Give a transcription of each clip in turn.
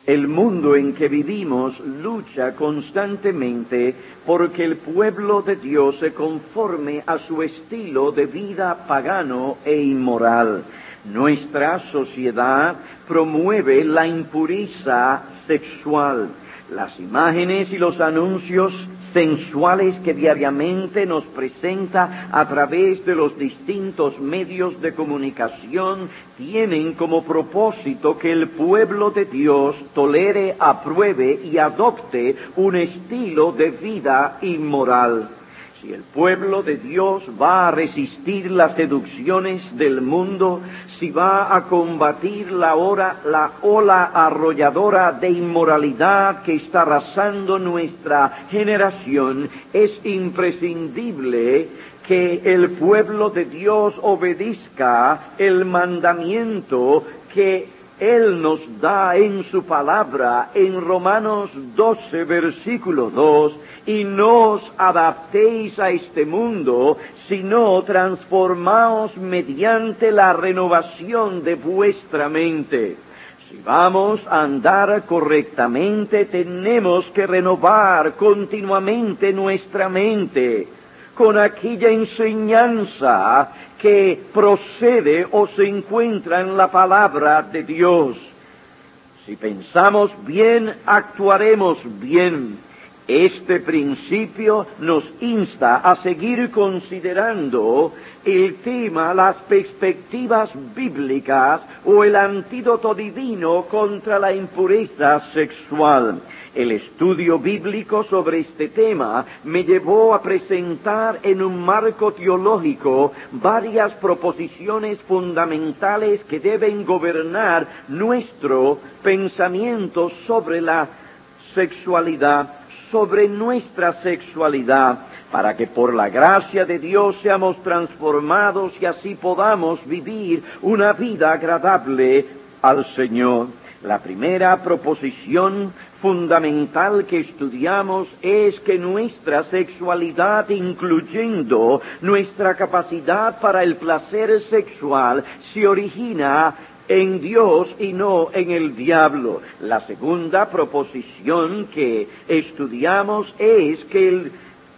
El mundo en que vivimos lucha constantemente porque el pueblo de Dios se conforme a su estilo de vida pagano e inmoral. Nuestra sociedad promueve la impureza sexual. Las imágenes y los anuncios sensuales que diariamente nos presenta a través de los distintos medios de comunicación tienen como propósito que el pueblo de Dios tolere, apruebe y adopte un estilo de vida inmoral. Si el pueblo de Dios va a resistir las seducciones del mundo, si va a combatir la ola arrolladora de inmoralidad que está arrasando nuestra generación, es imprescindible que el pueblo de Dios obedezca el mandamiento que Él nos da en su palabra en Romanos 12, versículo 2, y no os adaptéis a este mundo, sino transformaos mediante la renovación de vuestra mente. Si vamos a andar correctamente, tenemos que renovar continuamente nuestra mente con aquella enseñanza que procede o se encuentra en la palabra de Dios. Si pensamos bien, actuaremos bien. Este principio nos insta a seguir considerando el tema, las perspectivas bíblicas o el antídoto divino contra la impureza sexual. El estudio bíblico sobre este tema me llevó a presentar en un marco teológico varias proposiciones fundamentales que deben gobernar nuestro pensamiento sobre la sexualidad, sobre nuestra sexualidad, para que por la gracia de Dios seamos transformados y así podamos vivir una vida agradable al Señor. La primera proposición fundamental que estudiamos es que nuestra sexualidad, incluyendo nuestra capacidad para el placer sexual, se origina en Dios y no en el diablo. La segunda proposición que estudiamos es que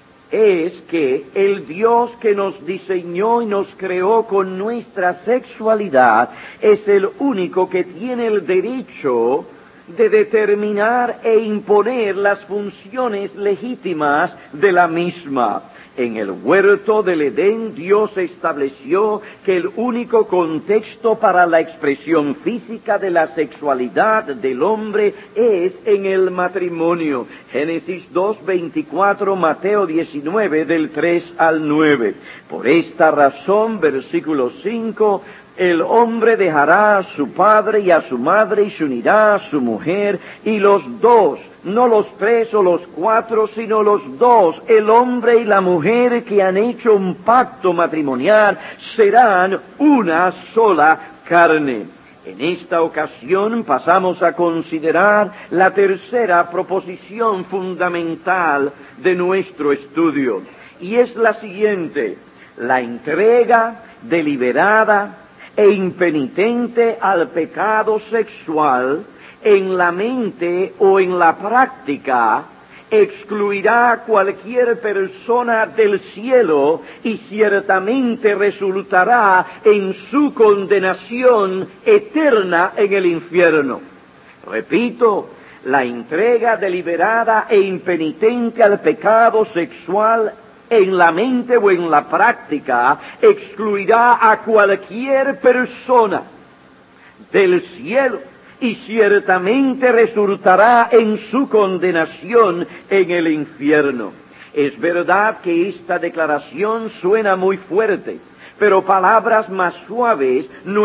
el Dios que nos diseñó y nos creó con nuestra sexualidad es el único que tiene el derecho de determinar e imponer las funciones legítimas de la misma. En el huerto del Edén, Dios estableció que el único contexto para la expresión física de la sexualidad del hombre es en el matrimonio. Génesis 2:24, Mateo 19, del 3 al 9. Por esta razón, versículo 5, el hombre dejará a su padre y a su madre y se unirá a su mujer, y los dos, no los tres o los cuatro, sino los dos, el hombre y la mujer que han hecho un pacto matrimonial, serán una sola carne. En esta ocasión pasamos a considerar la tercera proposición fundamental de nuestro estudio, y es la siguiente: la entrega deliberada e impenitente al pecado sexual en la mente o en la práctica excluirá a cualquier persona del cielo y ciertamente resultará en su condenación eterna en el infierno. Repito, la entrega deliberada e impenitente al pecado sexual en la mente o en la práctica excluirá a cualquier persona del cielo y ciertamente resultará en su condenación en el infierno. Es verdad que esta declaración suena muy fuerte, pero palabras más suaves no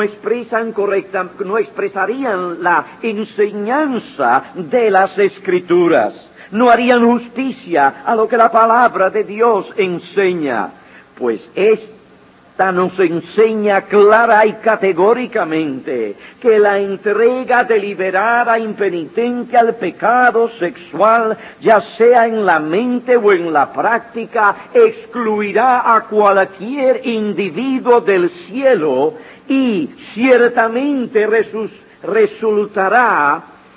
expresarían la enseñanza de las Escrituras. No harían justicia a lo que la palabra de Dios enseña, pues esta nos enseña clara y categóricamente que la entrega deliberada impenitente al pecado sexual, ya sea en la mente o en la práctica, excluirá a cualquier individuo del cielo y ciertamente resultará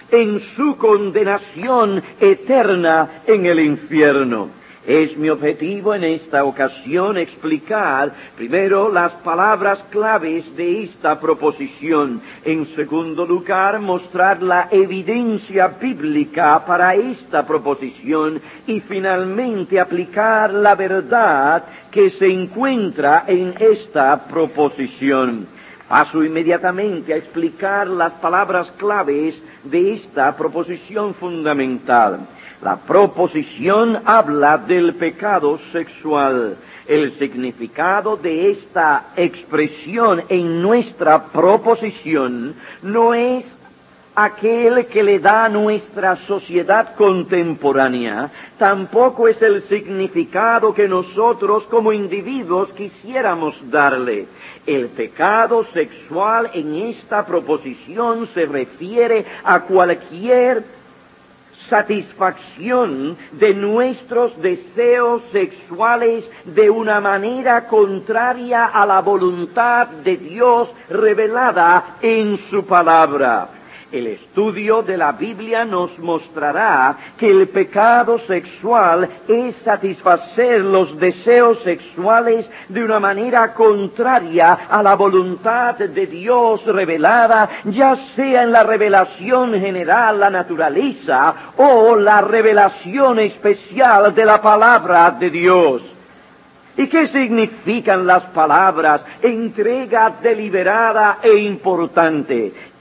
en su condenación eterna en el infierno. Es mi objetivo en esta ocasión explicar primero las palabras claves de esta proposición. En segundo lugar, mostrar la evidencia bíblica para esta proposición y finalmente aplicar la verdad que se encuentra en esta proposición. Paso inmediatamente a explicar las palabras claves de esta proposición fundamental. La proposición habla del pecado sexual. El significado de esta expresión en nuestra proposición no es aquel que le da nuestra sociedad contemporánea, tampoco es el significado que nosotros como individuos quisiéramos darle. El pecado sexual en esta proposición se refiere a cualquier satisfacción de nuestros deseos sexuales de una manera contraria a la voluntad de Dios revelada en su palabra. El estudio de la Biblia nos mostrará que el pecado sexual es satisfacer los deseos sexuales de una manera contraria a la voluntad de Dios revelada, ya sea en la revelación general, la naturaleza, o la revelación especial de la palabra de Dios. ¿Y qué significan las palabras entrega deliberada e importante?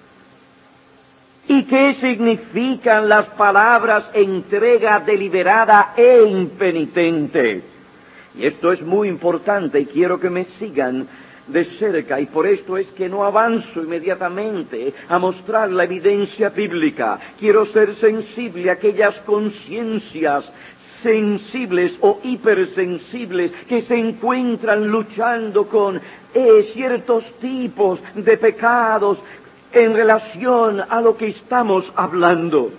¿Y qué significan las palabras entrega deliberada e impenitente? Y esto es muy importante y quiero que me sigan de cerca, y por esto es que no avanzo inmediatamente a mostrar la evidencia bíblica. Quiero ser sensible a aquellas conciencias sensibles o hipersensibles que se encuentran luchando con ciertos tipos de pecados en relación a lo que estamos hablando.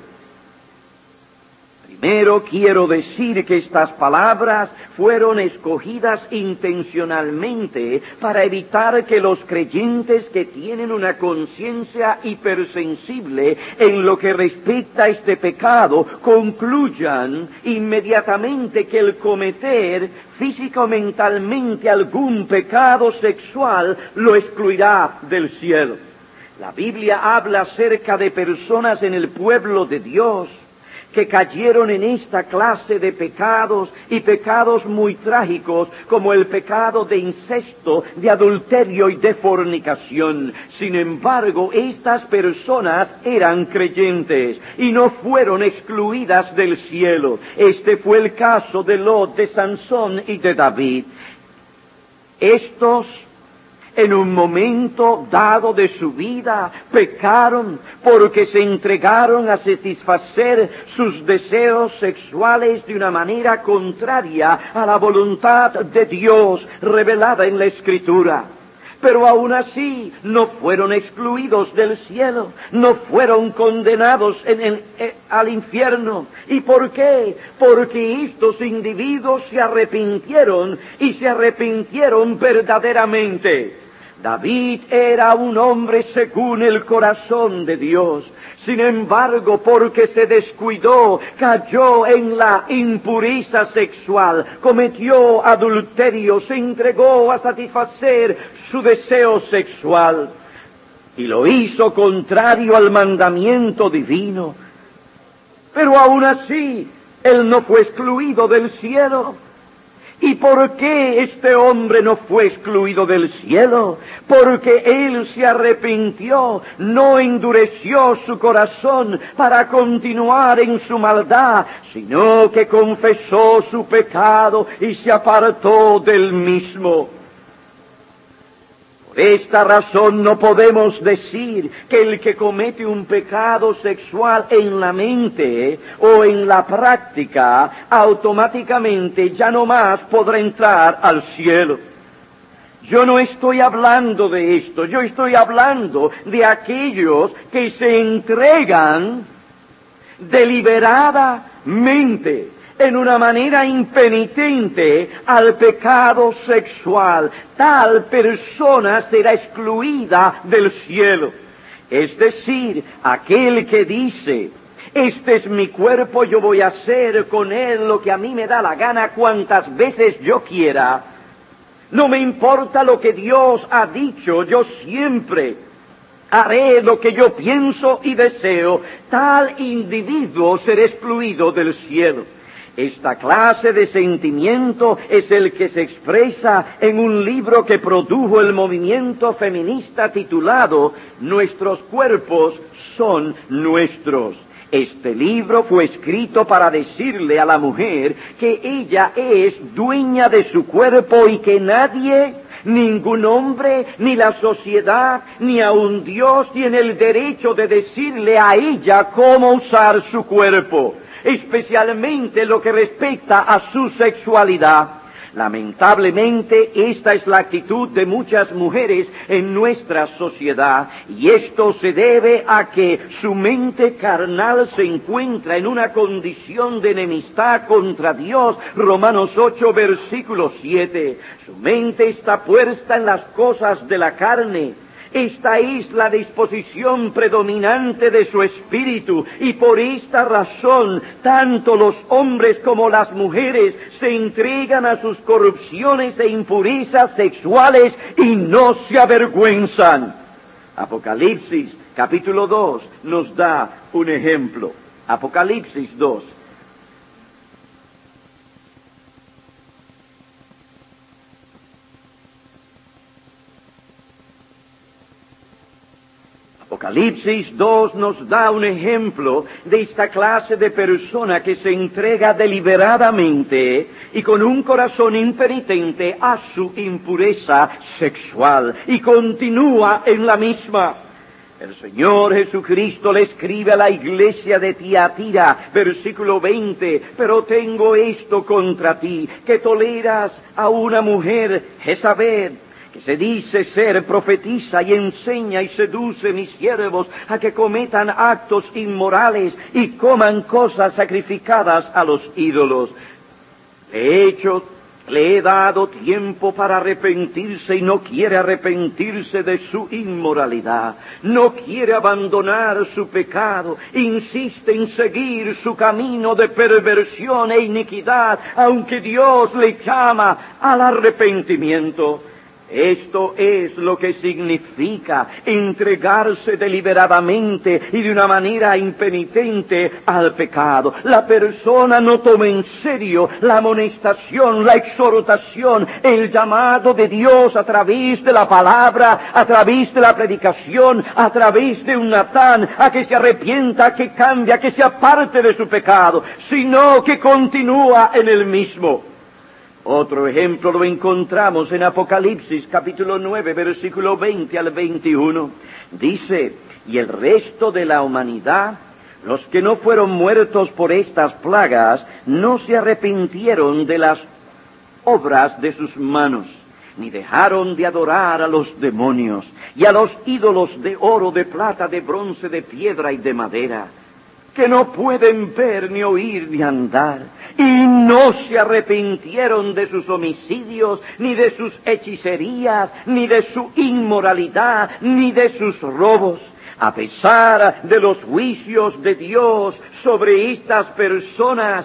Primero quiero decir que estas palabras fueron escogidas intencionalmente para evitar que los creyentes que tienen una conciencia hipersensible en lo que respecta a este pecado concluyan inmediatamente que el cometer físico o mentalmente algún pecado sexual lo excluirá del cielo. La Biblia habla acerca de personas en el pueblo de Dios que cayeron en esta clase de pecados y pecados muy trágicos como el pecado de incesto, de adulterio y de fornicación. Sin embargo, estas personas eran creyentes y no fueron excluidas del cielo. Este fue el caso de Lot, de Sansón y de David. Estos en un momento dado de su vida pecaron porque se entregaron a satisfacer sus deseos sexuales de una manera contraria a la voluntad de Dios revelada en la Escritura. Pero aún así no fueron excluidos del cielo, no fueron condenados al infierno. ¿Y por qué? Porque estos individuos se arrepintieron y se arrepintieron verdaderamente. David era un hombre según el corazón de Dios. Sin embargo, porque se descuidó, cayó en la impureza sexual, cometió adulterio, se entregó a satisfacer su deseo sexual y lo hizo contrario al mandamiento divino. Pero aún así, él no fue excluido del cielo. ¿Y por qué este hombre no fue excluido del cielo? Porque él se arrepintió, no endureció su corazón para continuar en su maldad, sino que confesó su pecado y se apartó del mismo. Por esta razón no podemos decir que el que comete un pecado sexual en la mente o en la práctica automáticamente ya no más podrá entrar al cielo. Yo no estoy hablando de esto, yo estoy hablando de aquellos que se entregan deliberadamente en una manera impenitente al pecado sexual. Tal persona será excluida del cielo. Es decir, aquel que dice, este es mi cuerpo, yo voy a hacer con él lo que a mí me da la gana cuantas veces yo quiera. No me importa lo que Dios ha dicho, yo siempre haré lo que yo pienso y deseo. Tal individuo será excluido del cielo. Esta clase de sentimiento es el que se expresa en un libro que produjo el movimiento feminista titulado Nuestros cuerpos son nuestros. Este libro fue escrito para decirle a la mujer que ella es dueña de su cuerpo y que nadie, ningún hombre, ni la sociedad, ni aun Dios tiene el derecho de decirle a ella cómo usar su cuerpo, especialmente lo que respecta a su sexualidad. Lamentablemente, esta es la actitud de muchas mujeres en nuestra sociedad, y esto se debe a que su mente carnal se encuentra en una condición de enemistad contra Dios. Romanos 8, versículo 7. Su mente está puesta en las cosas de la carne. Esta es la disposición predominante de su espíritu, y por esta razón tanto los hombres como las mujeres se entregan a sus corrupciones e impurezas sexuales y no se avergüenzan. Apocalipsis capítulo 2 nos da un ejemplo. Apocalipsis 2. Apocalipsis 2 nos da un ejemplo de esta clase de persona que se entrega deliberadamente y con un corazón impenitente a su impureza sexual y continúa en la misma. El Señor Jesucristo le escribe a la iglesia de Tiatira, versículo 20, pero tengo esto contra ti, que toleras a una mujer, Jezabel, que se dice ser profetiza y enseña y seduce mis siervos a que cometan actos inmorales y coman cosas sacrificadas a los ídolos. De hecho, le he dado tiempo para arrepentirse y no quiere arrepentirse de su inmoralidad. No quiere abandonar su pecado. Insiste en seguir su camino de perversión e iniquidad, aunque Dios le llama al arrepentimiento. Esto es lo que significa entregarse deliberadamente y de una manera impenitente al pecado. La persona no toma en serio la amonestación, la exhortación, el llamado de Dios a través de la palabra, a través de la predicación, a través de un Natán, a que se arrepienta, que cambie, que se aparte de su pecado, sino que continúa en el mismo. Otro ejemplo lo encontramos en Apocalipsis capítulo 9, versículo 20 al 21. Dice, y el resto de la humanidad, los que no fueron muertos por estas plagas, no se arrepintieron de las obras de sus manos, ni dejaron de adorar a los demonios y a los ídolos de oro, de plata, de bronce, de piedra y de madera, que no pueden ver, ni oír, ni andar. Y no se arrepintieron de sus homicidios, ni de sus hechicerías, ni de su inmoralidad, ni de sus robos. A pesar de los juicios de Dios sobre estas personas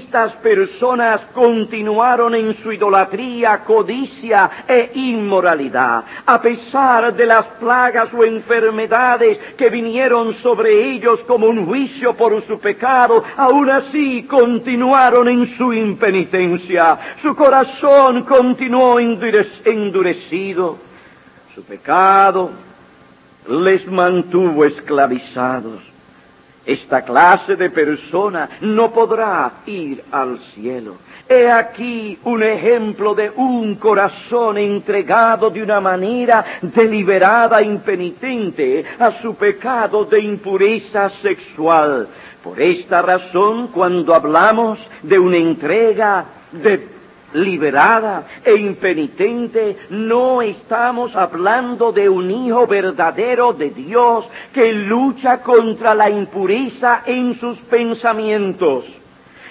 continuaron en su idolatría, codicia e inmoralidad. A pesar de las plagas o enfermedades que vinieron sobre ellos como un juicio por su pecado, aún así continuaron en su impenitencia. Su corazón continuó endurecido. Su pecado les mantuvo esclavizados. Esta clase de persona no podrá ir al cielo. He aquí un ejemplo de un corazón entregado de una manera deliberada e impenitente a su pecado de impureza sexual. Por esta razón, cuando hablamos de una entrega liberada e impenitente, no estamos hablando de un hijo verdadero de Dios que lucha contra la impureza en sus pensamientos.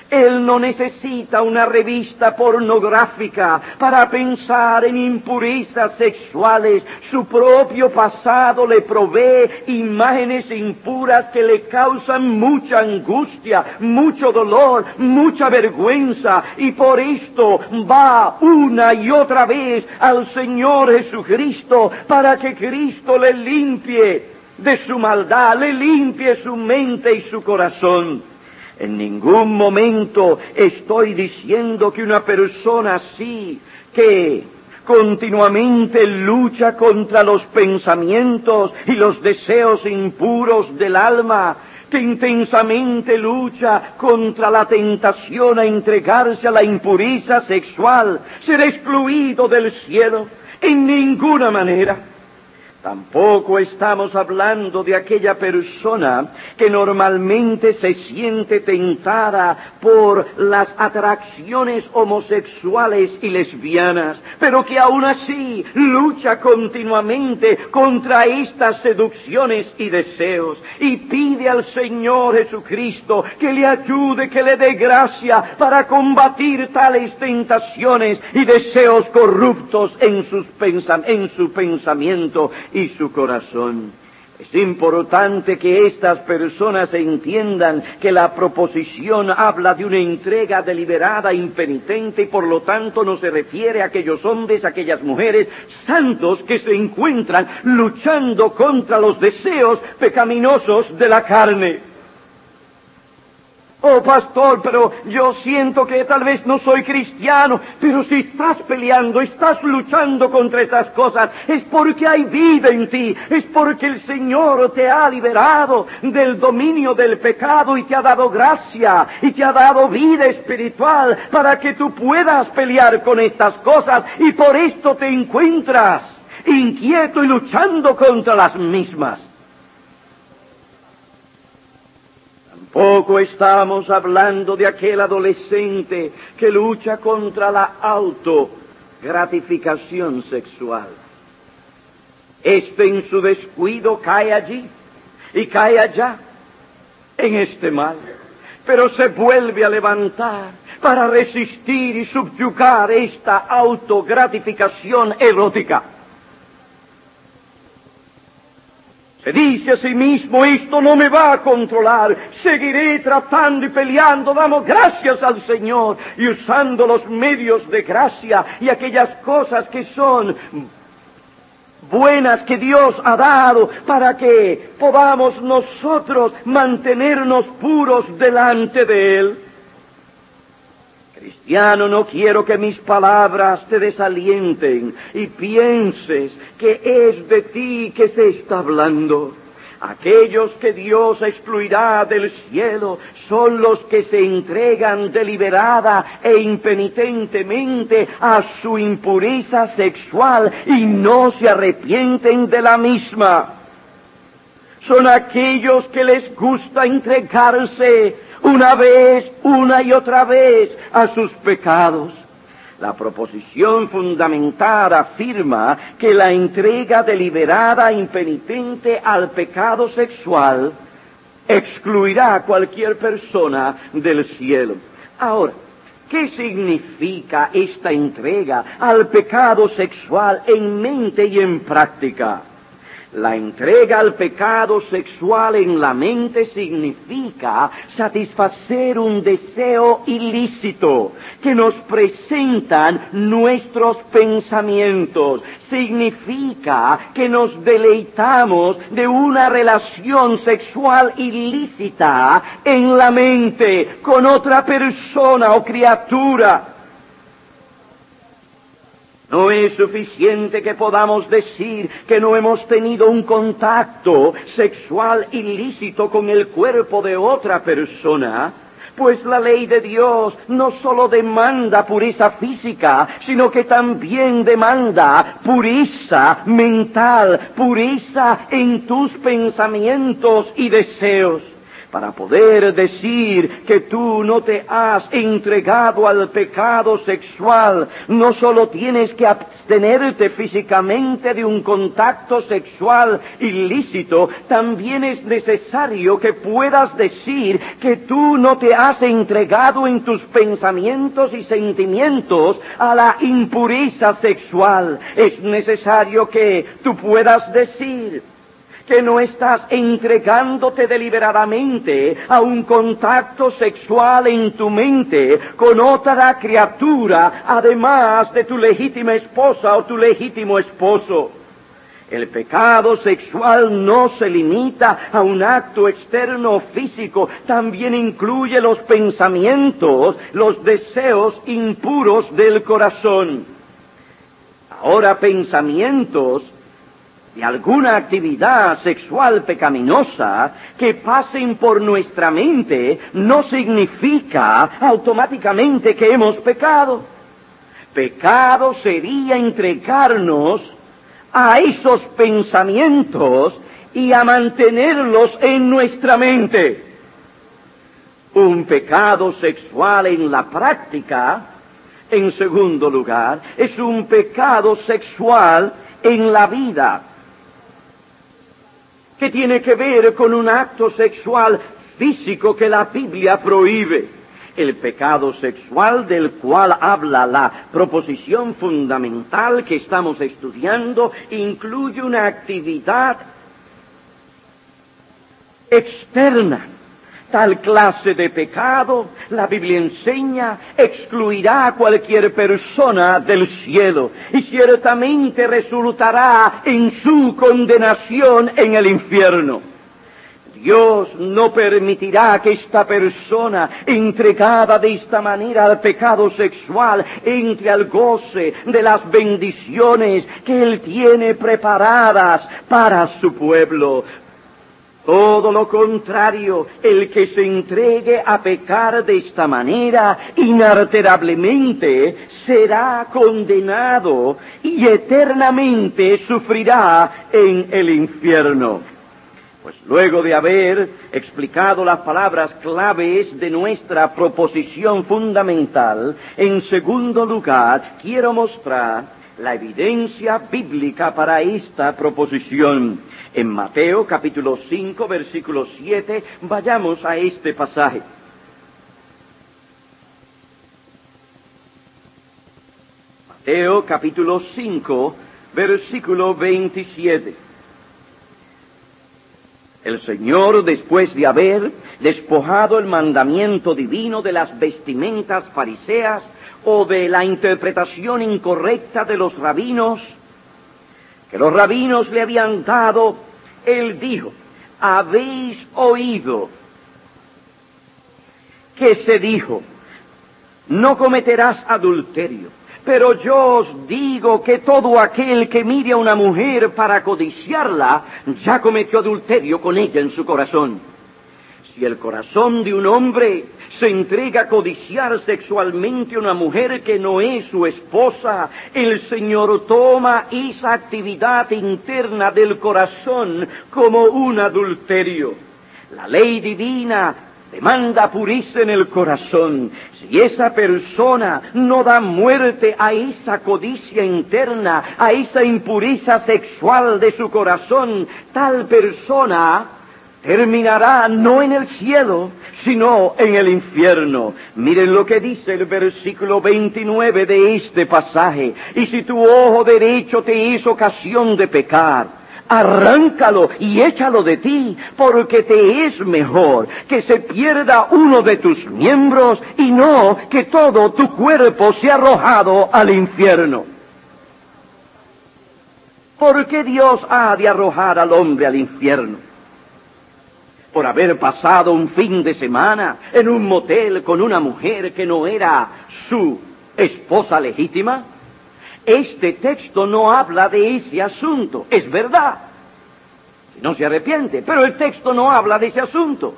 Él no necesita una revista pornográfica para pensar en impurezas sexuales. Su propio pasado le provee imágenes impuras que le causan mucha angustia, mucho dolor, mucha vergüenza, y por esto va una y otra vez al Señor Jesucristo para que Cristo le limpie de su maldad, le limpie su mente y su corazón. En ningún momento estoy diciendo que una persona así, que continuamente lucha contra los pensamientos y los deseos impuros del alma, que intensamente lucha contra la tentación a entregarse a la impureza sexual, será excluido del cielo. En ninguna manera. Tampoco estamos hablando de aquella persona que normalmente se siente tentada por las atracciones homosexuales y lesbianas, pero que aún así lucha continuamente contra estas seducciones y deseos, y pide al Señor Jesucristo que le ayude, que le dé gracia para combatir tales tentaciones y deseos corruptos en su pensamiento y su corazón. Es importante que estas personas entiendan que la proposición habla de una entrega deliberada, impenitente, y por lo tanto no se refiere a aquellos hombres, a aquellas mujeres santos que se encuentran luchando contra los deseos pecaminosos de la carne. Oh, pastor, pero yo siento que tal vez no soy cristiano. Pero si estás peleando, estás luchando contra estas cosas, es porque hay vida en ti, es porque el Señor te ha liberado del dominio del pecado y te ha dado gracia y te ha dado vida espiritual para que tú puedas pelear con estas cosas, y por esto te encuentras inquieto y luchando contra las mismas. Tampoco estamos hablando de aquel adolescente que lucha contra la autogratificación sexual. En su descuido cae allí y cae allá en este mal, pero se vuelve a levantar para resistir y subyugar esta autogratificación erótica. Se dice a sí mismo: esto no me va a controlar, seguiré tratando y peleando. Damos gracias al Señor y usando los medios de gracia y aquellas cosas que son buenas que Dios ha dado para que podamos nosotros mantenernos puros delante de Él. Cristiano, no quiero que mis palabras te desalienten y pienses que es de ti que se está hablando. Aquellos que Dios excluirá del cielo son los que se entregan deliberada e impenitentemente a su impureza sexual y no se arrepienten de la misma. Son aquellos que les gusta entregarse una vez, una y otra vez, a sus pecados. La proposición fundamental afirma que la entrega deliberada e impenitente al pecado sexual excluirá a cualquier persona del cielo. Ahora, ¿qué significa esta entrega al pecado sexual en mente y en práctica? La entrega al pecado sexual en la mente significa satisfacer un deseo ilícito que nos presentan nuestros pensamientos. Significa que nos deleitamos de una relación sexual ilícita en la mente con otra persona o criatura. No es suficiente que podamos decir que no hemos tenido un contacto sexual ilícito con el cuerpo de otra persona, pues la ley de Dios no solo demanda pureza física, sino que también demanda pureza mental, pureza en tus pensamientos y deseos. Para poder decir que tú no te has entregado al pecado sexual, no solo tienes que abstenerte físicamente de un contacto sexual ilícito, también es necesario que puedas decir que tú no te has entregado en tus pensamientos y sentimientos a la impureza sexual. Es necesario que tú puedas decir que no estás entregándote deliberadamente a un contacto sexual en tu mente con otra criatura, además de tu legítima esposa o tu legítimo esposo. El pecado sexual no se limita a un acto externo físico, también incluye los pensamientos, los deseos impuros del corazón. Ahora, pensamientos de alguna actividad sexual pecaminosa que pasen por nuestra mente no significa automáticamente que hemos pecado. Pecado sería entregarnos a esos pensamientos y a mantenerlos en nuestra mente. Un pecado sexual en la práctica, en segundo lugar, es un pecado sexual en la vida, que tiene que ver con un acto sexual físico que la Biblia prohíbe. El pecado sexual del cual habla la proposición fundamental que estamos estudiando incluye una actividad externa. Tal clase de pecado, la Biblia enseña, excluirá a cualquier persona del cielo y ciertamente resultará en su condenación en el infierno. Dios no permitirá que esta persona, entregada de esta manera al pecado sexual, entre al goce de las bendiciones que Él tiene preparadas para su pueblo. Todo lo contrario, el que se entregue a pecar de esta manera, inalterablemente será condenado y eternamente sufrirá en el infierno. Pues luego de haber explicado las palabras claves de nuestra proposición fundamental, en segundo lugar, quiero mostrar la evidencia bíblica para esta proposición. En Mateo capítulo 5, versículo 7, vayamos a este pasaje. Mateo capítulo 5, versículo 27. El Señor, después de haber despojado el mandamiento divino de las vestimentas fariseas o de la interpretación incorrecta de los rabinos, que los rabinos le habían dado, Él dijo: habéis oído que se dijo, no cometerás adulterio. Pero yo os digo que todo aquel que mire a una mujer para codiciarla, ya cometió adulterio con ella en su corazón. Si el corazón de un hombre se entrega a codiciar sexualmente a una mujer que no es su esposa, el Señor toma esa actividad interna del corazón como un adulterio. La ley divina demanda pureza en el corazón. Si esa persona no da muerte a esa codicia interna, a esa impureza sexual de su corazón, tal persona terminará no en el cielo, sino en el infierno. Miren lo que dice el versículo 29 de este pasaje. Y si tu ojo derecho te es ocasión de pecar, arráncalo y échalo de ti, porque te es mejor que se pierda uno de tus miembros y no que todo tu cuerpo sea arrojado al infierno. ¿Por qué Dios ha de arrojar al hombre al infierno? ¿Por haber pasado un fin de semana en un motel con una mujer que no era su esposa legítima? Este texto no habla de ese asunto, es verdad. Si no se arrepiente, pero el texto no habla de ese asunto.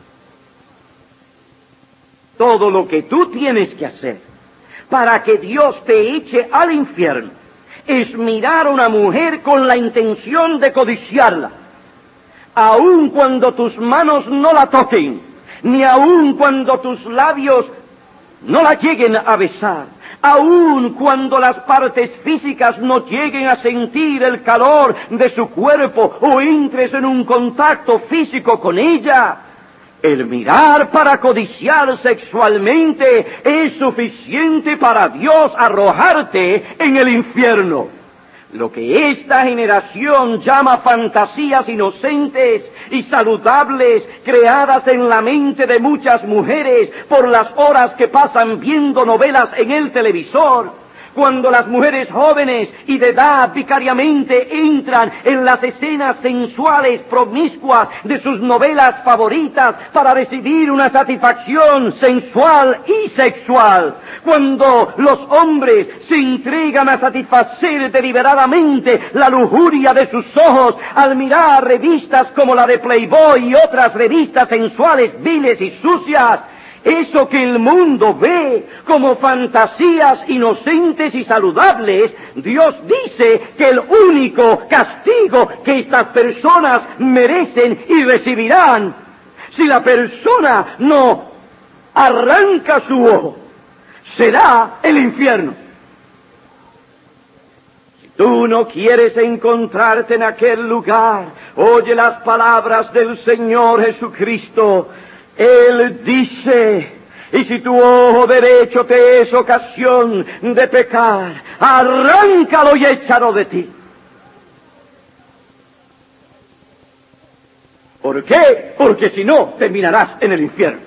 Todo lo que tú tienes que hacer para que Dios te eche al infierno es mirar a una mujer con la intención de codiciarla. aun cuando tus manos no la toquen, ni aun cuando tus labios no la lleguen a besar, aun cuando las partes físicas no lleguen a sentir el calor de su cuerpo o entres en un contacto físico con ella, el mirar para codiciar sexualmente es suficiente para Dios arrojarte en el infierno. Lo que esta generación llama fantasías inocentes y saludables, creadas en la mente de muchas mujeres por las horas que pasan viendo novelas en el televisor, cuando las mujeres jóvenes y de edad vicariamente entran en las escenas sensuales promiscuas de sus novelas favoritas para recibir una satisfacción sensual y sexual, cuando los hombres se entregan a satisfacer deliberadamente la lujuria de sus ojos al mirar revistas como la de Playboy y otras revistas sensuales viles y sucias, eso que el mundo ve como fantasías inocentes y saludables, Dios dice que el único castigo que estas personas merecen y recibirán, si la persona no arranca su ojo, será el infierno. Si tú no quieres encontrarte en aquel lugar, oye las palabras del Señor Jesucristo. Él dice, y si tu ojo derecho te es ocasión de pecar, arráncalo y échalo de ti. ¿Por qué? Porque si no, terminarás en el infierno.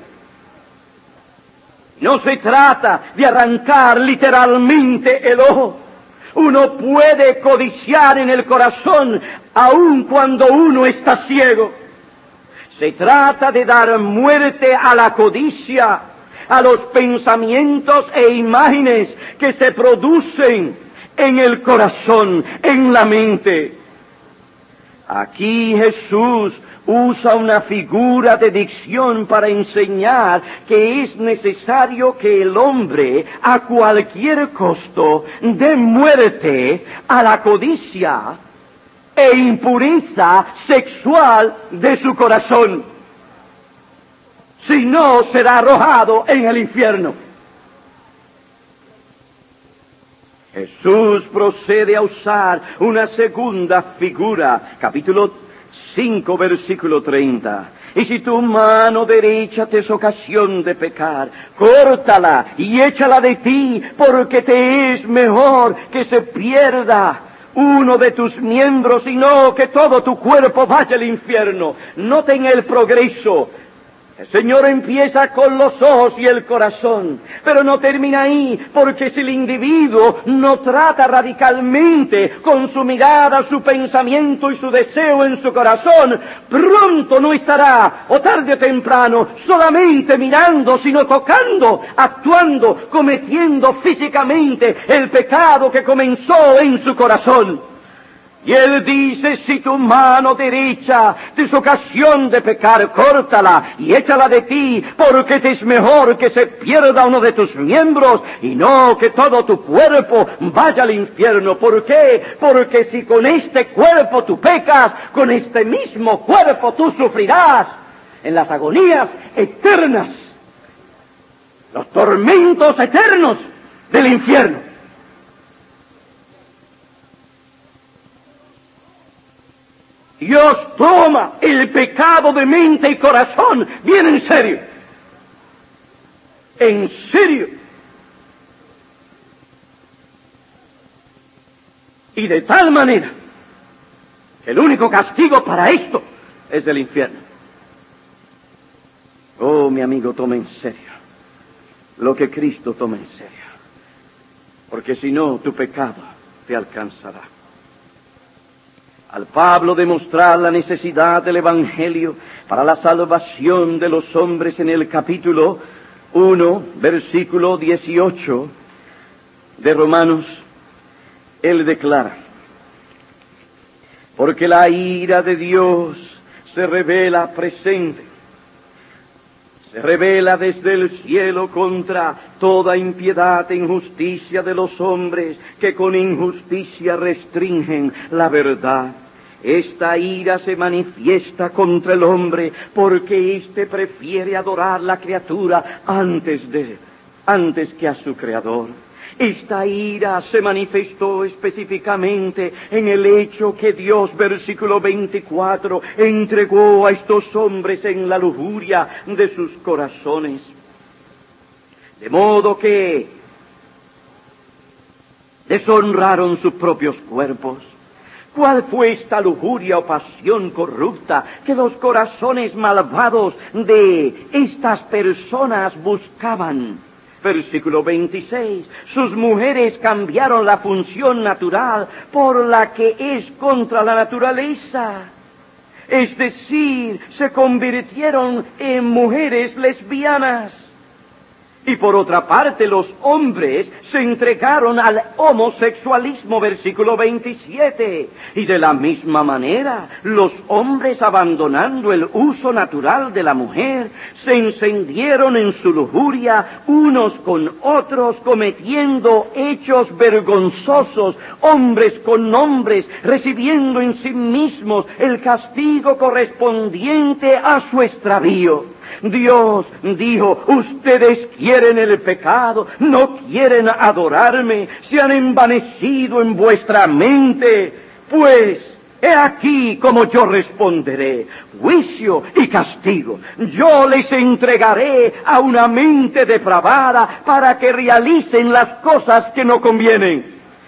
No se trata de arrancar literalmente el ojo. Uno puede codiciar en el corazón aun cuando uno está ciego. Se trata de dar muerte a la codicia, a los pensamientos e imágenes que se producen en el corazón, en la mente. Aquí Jesús usa una figura de dicción para enseñar que es necesario que el hombre, a cualquier costo, dé muerte a la codicia e impureza sexual de su corazón. Si no, será arrojado en el infierno. Jesús procede a usar una segunda figura, capítulo 5, versículo 30. Y si tu mano derecha te es ocasión de pecar, córtala y échala de ti, porque te es mejor que se pierda uno de tus miembros y no que todo tu cuerpo vaya al infierno. Noten el progreso. El Señor empieza con los ojos y el corazón, pero no termina ahí, porque si el individuo no trata radicalmente con su mirada, su pensamiento y su deseo en su corazón, pronto no estará, o tarde o temprano, solamente mirando, sino tocando, actuando, cometiendo físicamente el pecado que comenzó en su corazón. Y Él dice, si tu mano derecha te es ocasión de pecar, córtala y échala de ti, porque te es mejor que se pierda uno de tus miembros y no que todo tu cuerpo vaya al infierno. ¿Por qué? Porque si con este cuerpo tú pecas, con este mismo cuerpo tú sufrirás en las agonías eternas, los tormentos eternos del infierno. Dios toma el pecado de mente y corazón bien en serio. En serio. Y de tal manera que el único castigo para esto es el infierno. Oh, mi amigo, toma en serio lo que Cristo toma en serio. Porque si no, tu pecado te alcanzará. Al Pablo demostrar la necesidad del Evangelio para la salvación de los hombres en el capítulo 1, versículo 18 de Romanos, él declara, porque la ira de Dios se revela presente, se revela desde el cielo contra toda impiedad e injusticia de los hombres que con injusticia restringen la verdad. Esta ira se manifiesta contra el hombre porque éste prefiere adorar la criatura antes que a su Creador. Esta ira se manifestó específicamente en el hecho que Dios, versículo 24, entregó a estos hombres en la lujuria de sus corazones. De modo que deshonraron sus propios cuerpos. ¿Cuál fue esta lujuria o pasión corrupta que los corazones malvados de estas personas buscaban? Versículo 26. Sus mujeres cambiaron la función natural por la que es contra la naturaleza. Es decir, se convirtieron en mujeres lesbianas. Y por otra parte, los hombres se entregaron al homosexualismo, versículo 27. Y de la misma manera, los hombres, abandonando el uso natural de la mujer, se encendieron en su lujuria unos con otros, cometiendo hechos vergonzosos, hombres con hombres, recibiendo en sí mismos el castigo correspondiente a su extravío. Dios dijo, ustedes quieren el pecado, no quieren adorarme, se han envanecido en vuestra mente. Pues, he aquí como yo responderé, juicio y castigo. Yo les entregaré a una mente depravada para que realicen las cosas que no convienen.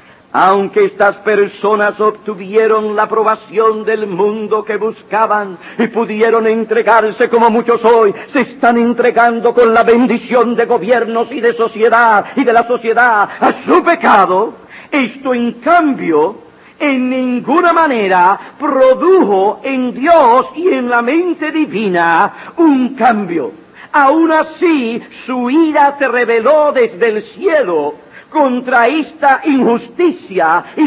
Aunque estas personas obtuvieron la aprobación del mundo que buscaban y pudieron entregarse como muchos hoy, se están entregando con la bendición de gobiernos y de sociedad y de la sociedad a su pecado, esto en cambio en ninguna manera produjo en Dios y en la mente divina un cambio. Aún así, su ira se reveló desde el cielo contra esta injusticia y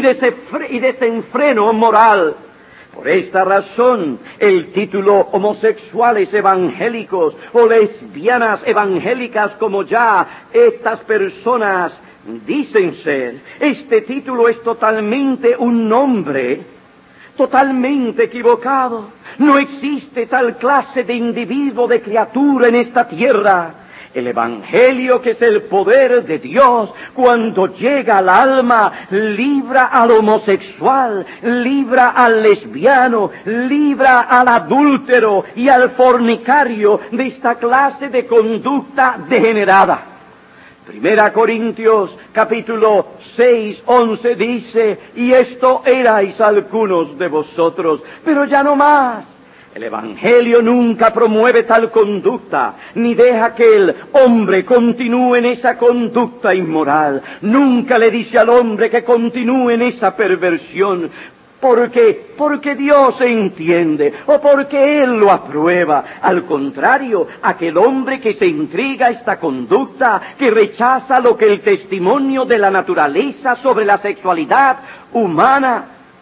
desenfreno moral. Por esta razón, el título homosexuales evangélicos o lesbianas evangélicas, como ya estas personas dicen ser, este título es totalmente un nombre totalmente equivocado. No existe tal clase de individuo, de criatura en esta tierra. El Evangelio, que es el poder de Dios, cuando llega al alma, libra al homosexual, libra al lesbiano, libra al adúltero y al fornicario de esta clase de conducta degenerada. Primera Corintios, capítulo 6, 11 dice, y esto erais algunos de vosotros, pero ya no más. El Evangelio nunca promueve tal conducta, ni deja que el hombre continúe en esa conducta inmoral. Nunca le dice al hombre que continúe en esa perversión, porque Dios entiende, o porque Él lo aprueba. Al contrario, aquel hombre que se intriga a esta conducta, que rechaza lo que el testimonio de la naturaleza sobre la sexualidad humana,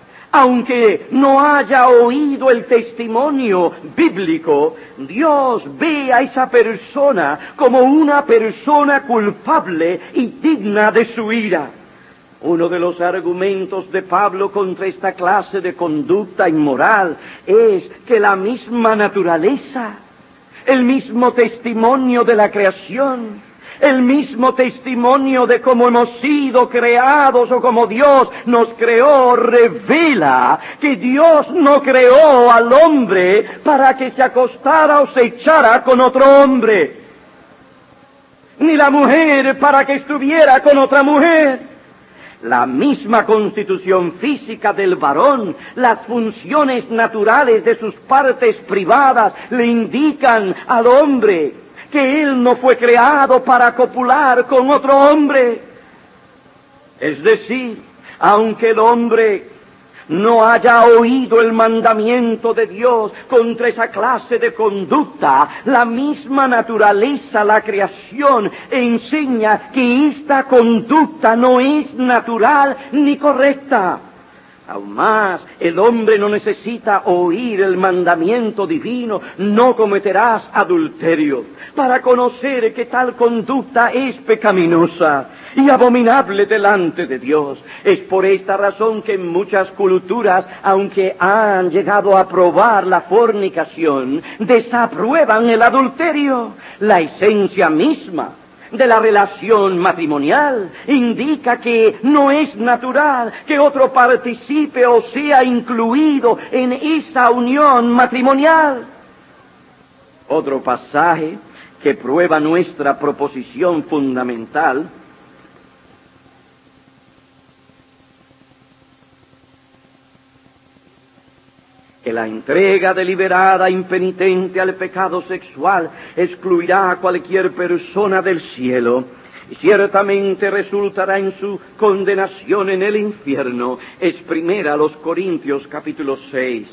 aunque no haya oído el testimonio bíblico, Dios ve a esa persona como una persona culpable y digna de su ira. Uno de los argumentos de Pablo contra esta clase de conducta inmoral es que la misma naturaleza, el mismo testimonio de la creación, el mismo testimonio de cómo hemos sido creados o cómo Dios nos creó, revela que Dios no creó al hombre para que se acostara o se echara con otro hombre, ni la mujer para que estuviera con otra mujer. La misma constitución física del varón, las funciones naturales de sus partes privadas le indican al hombre que él no fue creado para copular con otro hombre. Es decir, aunque el hombre no haya oído el mandamiento de Dios contra esa clase de conducta, la misma naturaleza, la creación, enseña que esta conducta no es natural ni correcta. Aún más, el hombre no necesita oír el mandamiento divino, no cometerás adulterio, para conocer que tal conducta es pecaminosa. y abominable delante de Dios. Es por esta razón que muchas culturas, aunque han llegado a aprobar la fornicación, desaprueban el adulterio. La esencia misma de la relación matrimonial indica que no es natural que otro participe o sea incluido en esa unión matrimonial. Otro pasaje que prueba nuestra proposición fundamental que la entrega deliberada impenitente al pecado sexual excluirá a cualquier persona del cielo y ciertamente resultará en su condenación en el infierno. Es 1 Corintios capítulo 6.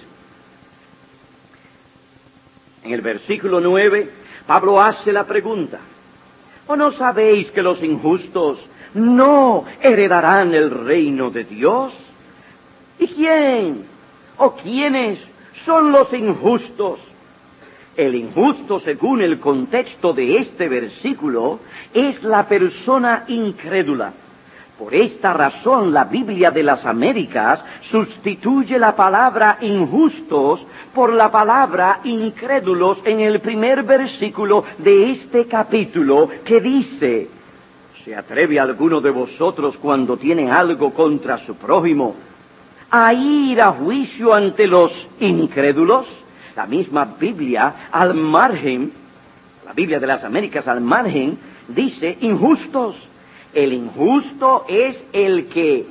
En el versículo 9, Pablo hace la pregunta: ¿o no sabéis que los injustos no heredarán el reino de Dios? ¿Y quién o quiénes son los injustos? El injusto, según el contexto de este versículo, es la persona incrédula. Por esta razón, la Biblia de las Américas sustituye la palabra injustos por la palabra incrédulos en el primer versículo de este capítulo, que dice: ¿se atreve alguno de vosotros, cuando tiene algo contra su prójimo, a ir a juicio ante los incrédulos? La misma Biblia, al margen, la Biblia de las Américas, al margen, dice injustos. El injusto es el que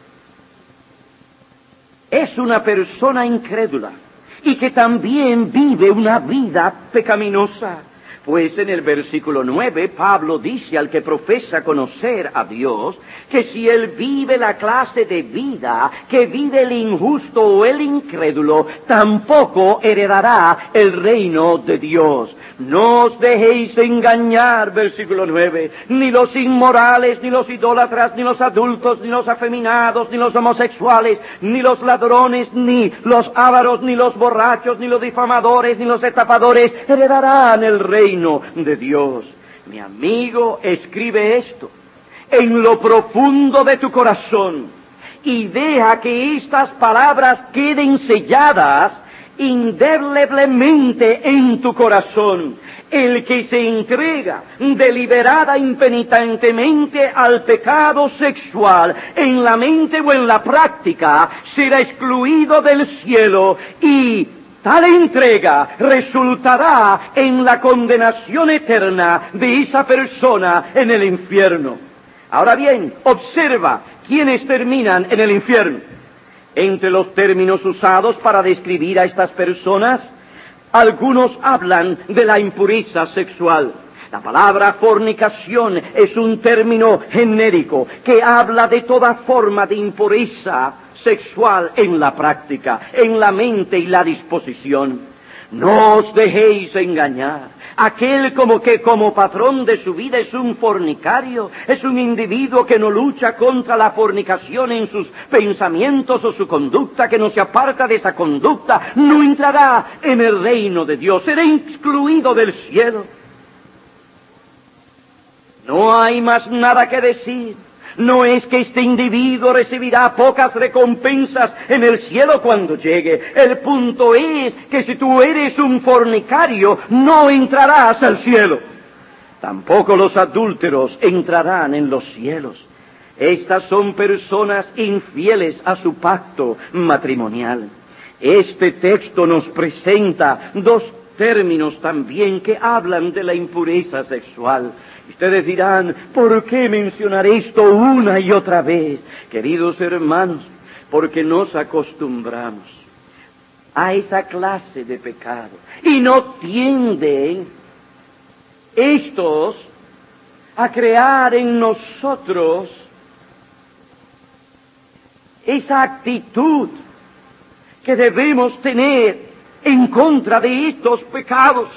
es una persona incrédula y que también vive una vida pecaminosa. Pues en el versículo 9, Pablo dice al que profesa conocer a Dios que si él vive la clase de vida que vive el injusto o el incrédulo, tampoco heredará el reino de Dios. No os dejéis engañar, versículo 9, ni los inmorales, ni los idólatras, ni los adultos, ni los afeminados, ni los homosexuales, ni los ladrones, ni los ávaros, ni los borrachos, ni los difamadores, ni los estafadores heredarán el reino de Dios. Mi amigo, escribe esto en lo profundo de tu corazón y deja que estas palabras queden selladas indeleblemente en tu corazón. El que se entrega deliberada impenitentemente al pecado sexual en la mente o en la práctica será excluido del cielo, y tal entrega resultará en la condenación eterna de esa persona en el infierno. Ahora bien, observa quiénes terminan en el infierno. Entre los términos usados para describir a estas personas, algunos hablan de la impureza sexual. La palabra fornicación es un término genérico que habla de toda forma de impureza sexual en la práctica, en la mente y la disposición. No os dejéis engañar. Aquel como patrón de su vida es un fornicario, es un individuo que no lucha contra la fornicación en sus pensamientos o su conducta, que no se aparta de esa conducta, no entrará en el reino de Dios, será excluido del cielo. No hay más nada que decir. No es que este individuo recibirá pocas recompensas en el cielo cuando llegue. El punto es que si tú eres un fornicario, no entrarás al cielo. Tampoco los adúlteros entrarán en los cielos. Estas son personas infieles a su pacto matrimonial. Este texto nos presenta dos términos también que hablan de la impureza sexual. Ustedes dirán, ¿por qué mencionar esto una y otra vez? Queridos hermanos, porque nos acostumbramos a esa clase de pecado y no tienden estos a crear en nosotros esa actitud que debemos tener en contra de estos pecados.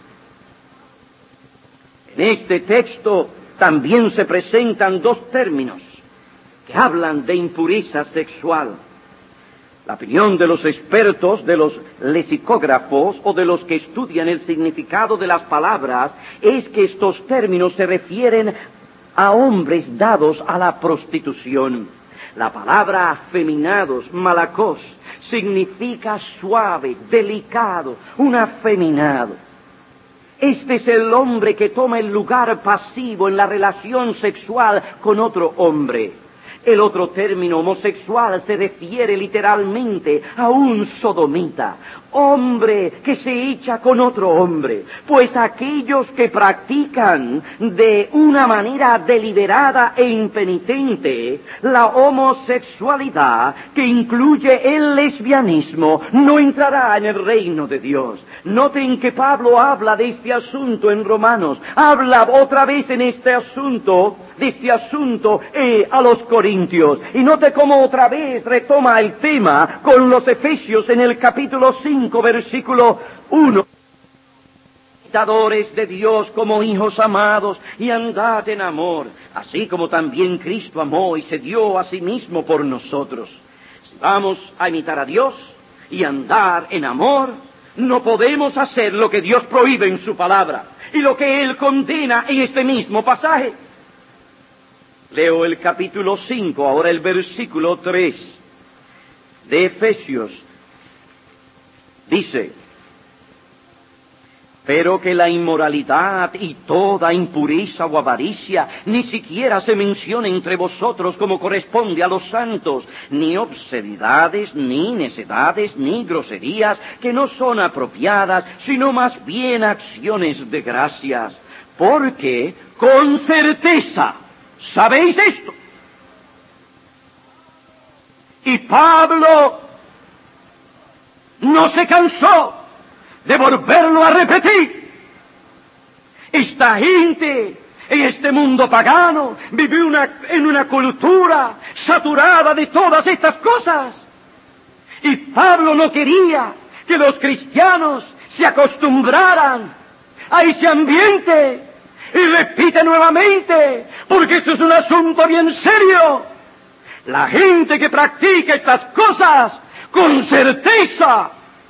En este texto también se presentan dos términos que hablan de impureza sexual. La opinión de los expertos, de los lexicógrafos o de los que estudian el significado de las palabras es que estos términos se refieren a hombres dados a la prostitución. La palabra afeminados, malakos, significa suave, delicado, un afeminado. Este es el hombre que toma el lugar pasivo en la relación sexual con otro hombre. El otro término, homosexual, se refiere literalmente a un sodomita, hombre que se echa con otro hombre, pues aquellos que practican de una manera deliberada e impenitente la homosexualidad, que incluye el lesbianismo, no entrará en el reino de Dios. Noten que Pablo habla de este asunto en Romanos, habla otra vez en este asunto, a los Corintios. Y note cómo otra vez retoma el tema con los Efesios en el capítulo 5, versículo 1. Imitadores de Dios como hijos amados, y andad en amor, así como también Cristo amó y se dio a sí mismo por nosotros. Si vamos a imitar a Dios y andar en amor, no podemos hacer lo que Dios prohíbe en su palabra y lo que Él condena en este mismo pasaje. Leo el capítulo 5, ahora el versículo 3 de Efesios. Dice: pero que la inmoralidad y toda impureza o avaricia ni siquiera se mencione entre vosotros como corresponde a los santos, ni obscenidades, ni necedades, ni groserías, que no son apropiadas, sino más bien acciones de gracias. Porque con certeza, ¿sabéis esto? Y Pablo no se cansó de volverlo a repetir. Esta gente en este mundo pagano vive en una cultura saturada de todas estas cosas. Y Pablo no quería que los cristianos se acostumbraran a ese ambiente. Y repite nuevamente, porque esto es un asunto bien serio. La gente que practica estas cosas, con certeza,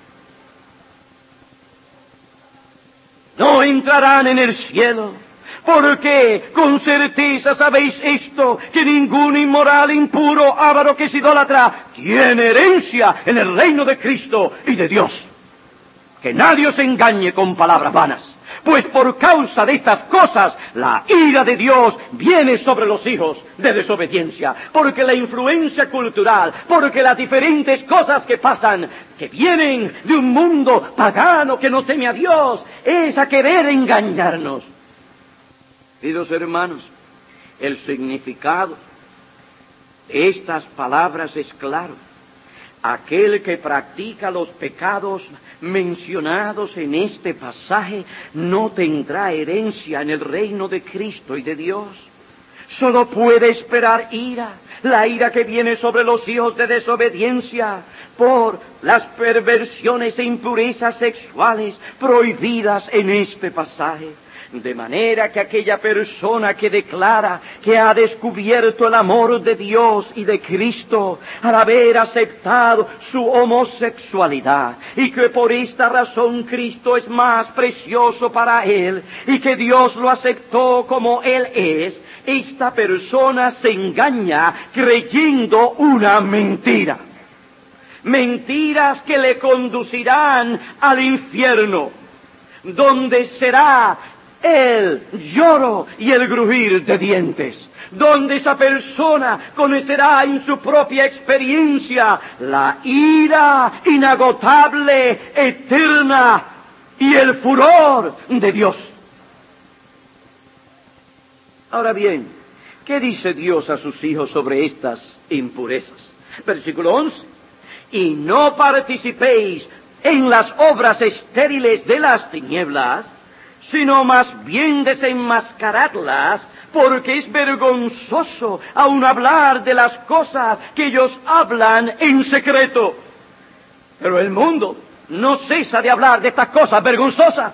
no entrarán en el cielo, porque con certeza sabéis esto, que ningún inmoral, impuro, avaro, que es idólatra, tiene herencia en el reino de Cristo y de Dios. Que nadie os engañe con palabras vanas, pues por causa de estas cosas la ira de Dios viene sobre los hijos de desobediencia, porque la influencia cultural, porque las diferentes cosas que pasan, que vienen de un mundo pagano que no teme a Dios, es a querer engañarnos. Queridos hermanos, el significado de estas palabras es claro. Aquel que practica los pecados mencionados en este pasaje no tendrá herencia en el reino de Cristo y de Dios. Solo puede esperar ira, la ira que viene sobre los hijos de desobediencia por las perversiones e impurezas sexuales prohibidas en este pasaje. De manera que aquella persona que declara que ha descubierto el amor de Dios y de Cristo al haber aceptado su homosexualidad, y que por esta razón Cristo es más precioso para él y que Dios lo aceptó como él es, esta persona se engaña creyendo una mentira. Mentiras que le conducirán al infierno, donde será el lloro y el crujir de dientes, donde esa persona conocerá en su propia experiencia la ira inagotable, eterna, y el furor de Dios. Ahora bien, ¿qué dice Dios a sus hijos sobre estas impurezas? Versículo 11. Y no participéis en las obras estériles de las tinieblas, sino más bien desenmascaradlas, porque es vergonzoso aún hablar de las cosas que ellos hablan en secreto. Pero el mundo no cesa de hablar de estas cosas vergonzosas.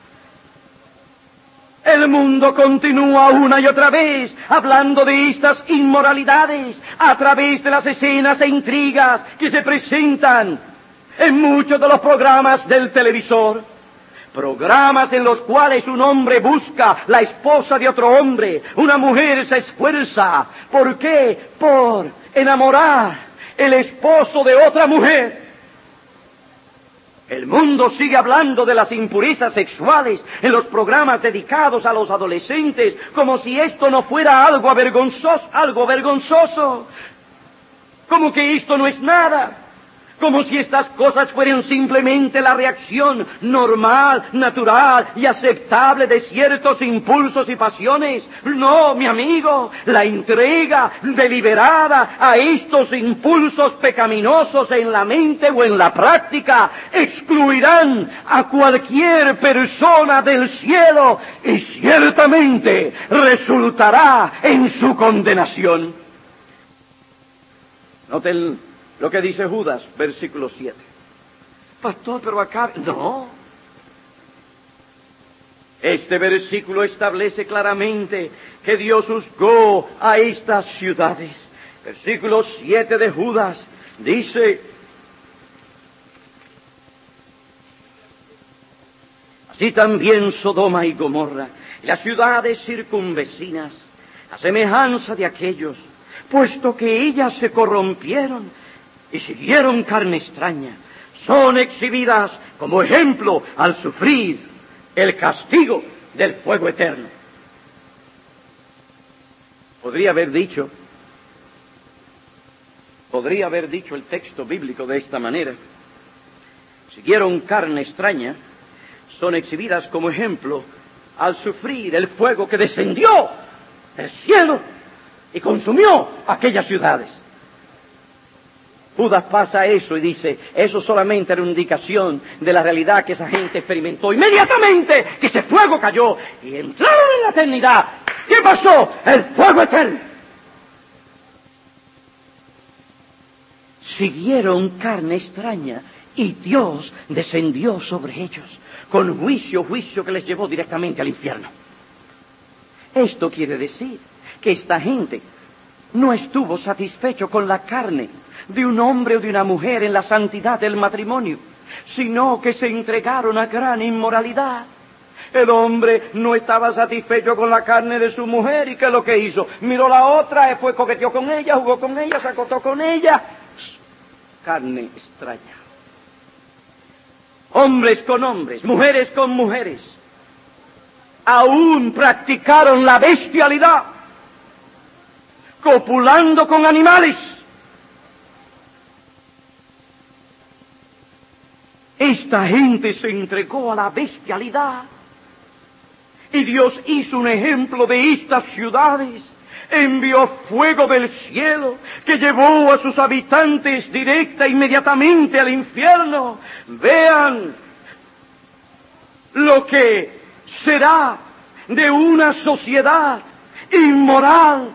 El mundo continúa una y otra vez hablando de estas inmoralidades a través de las escenas e intrigas que se presentan en muchos de los programas del televisor. Programas en los cuales un hombre busca la esposa de otro hombre, una mujer se esfuerza. ¿Por qué? Por enamorar el esposo de otra mujer. El mundo sigue hablando de las impurezas sexuales en los programas dedicados a los adolescentes, como si esto no fuera algo vergonzoso, como que esto no es nada, como si estas cosas fueran simplemente la reacción normal, natural y aceptable de ciertos impulsos y pasiones. No, mi amigo, la entrega deliberada a estos impulsos pecaminosos en la mente o en la práctica excluirán a cualquier persona del cielo y ciertamente resultará en su condenación. Noten lo que dice Judas, versículo 7. Pastor, pero acá... No. Este versículo establece claramente que Dios juzgó a estas ciudades. Versículo 7 de Judas dice: así también Sodoma y Gomorra, y las ciudades circunvecinas, a semejanza de aquellos, puesto que ellas se corrompieron y siguieron carne extraña, son exhibidas como ejemplo al sufrir el castigo del fuego eterno. Podría haber dicho el texto bíblico de esta manera: siguieron carne extraña, son exhibidas como ejemplo al sufrir el fuego que descendió del cielo y consumió aquellas ciudades. Judas pasa eso y dice, eso solamente era una indicación de la realidad que esa gente experimentó inmediatamente que ese fuego cayó y entraron en la eternidad. ¿Qué pasó? El fuego eterno. Siguieron carne extraña y Dios descendió sobre ellos con juicio que les llevó directamente al infierno. Esto quiere decir que esta gente no estuvo satisfecho con la carne de un hombre o de una mujer en la santidad del matrimonio, sino que se entregaron a gran inmoralidad. El hombre no estaba satisfecho con la carne de su mujer, ¿y qué es lo que hizo? Miró la otra, después coqueteó con ella, jugó con ella, se acostó con ella. Carne extraña. Hombres con hombres, mujeres con mujeres, aún practicaron la bestialidad, copulando con animales. Esta gente se entregó a la bestialidad y Dios hizo un ejemplo de estas ciudades. Envió fuego del cielo que llevó a sus habitantes directa e inmediatamente al infierno. Vean lo que será de una sociedad inmoral.